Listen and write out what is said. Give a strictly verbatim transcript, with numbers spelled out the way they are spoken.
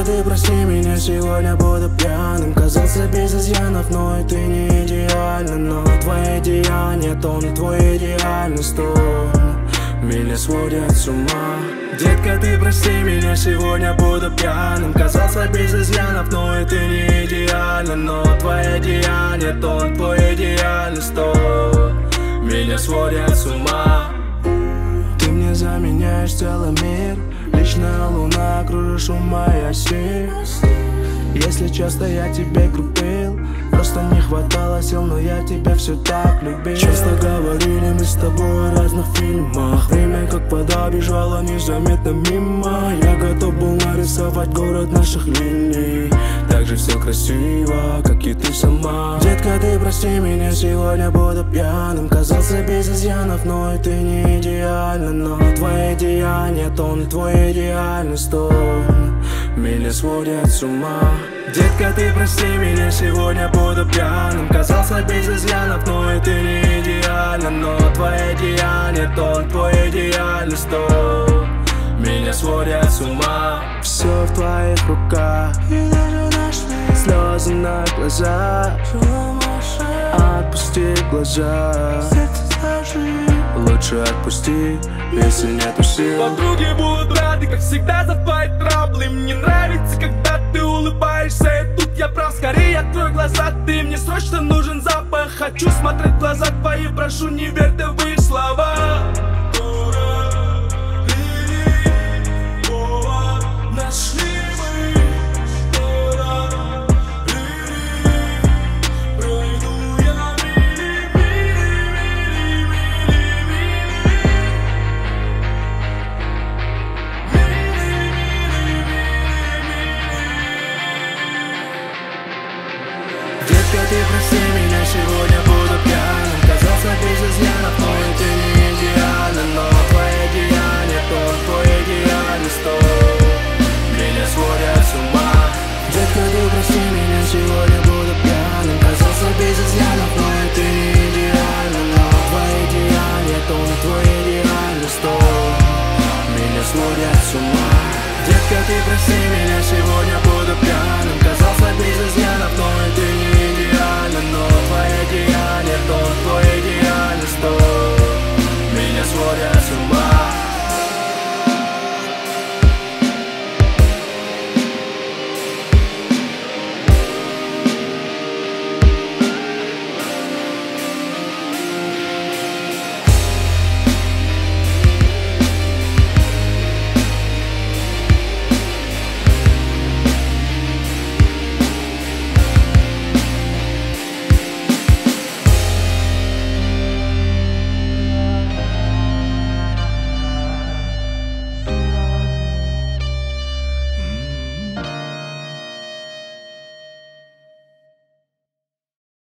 Детка, ты прости меня, сегодня буду пьяным. Казался без изъянов, но и ты не идеальна. Но твои деяния тонут, твой идеальный стон меня сводят с ума. Детка, ты прости меня, сегодня буду пьяным. Казался без изъянов, но и ты не идеальна. Но твои деяния тонут, твой идеальный стон меня сводят с ума. Ты мне заменяешь целый мир. Личная луна, кружишь у моей оси. Если часто я тебе грубил, просто не хватало сил, но я тебя все так любил. Часто говорили мы с тобой о разных фильмах. Время как вода бежало незаметно мимо. Я готов был нарисовать город наших линий. Так же все красиво, как и ты сама. Детка, ты прости меня, сегодня буду пьяным. Казался без изъянов, но и ты не идеальна. Но твои деяния тонут, твой идеальный стон меня сводят с ума. Детка, ты прости меня, сегодня буду пьяным. Казался без изъянов, но и ты не идеальна. Но твои деяния тонут, твой идеальный стон меня сводят с ума. Все в твоих руках, слезы на глазах. Отпусти глаза, лучше отпусти, если нету сил. Подруги будут рады, как всегда, за твои траблы. Мне нравится, когда ты улыбаешься, и тут я прав. Скорее открой глаза, ты мне срочно нужен запах. Хочу смотреть в глаза твои, прошу, не верь ты в их слова. Детка, ты прости меня, сегодня буду пьяным. Казался без изъянов, но и ты не идеальна. Но твои деяния тонут, твой идеальный стон меня сводят с ума. Детка, ты прости меня, сегодня буду пьяным. Казался без изъянов, но и ты не идеальна. Но твои деяния тонут, твой идеальный стон меня сводят с ума. Детка, ты прости меня,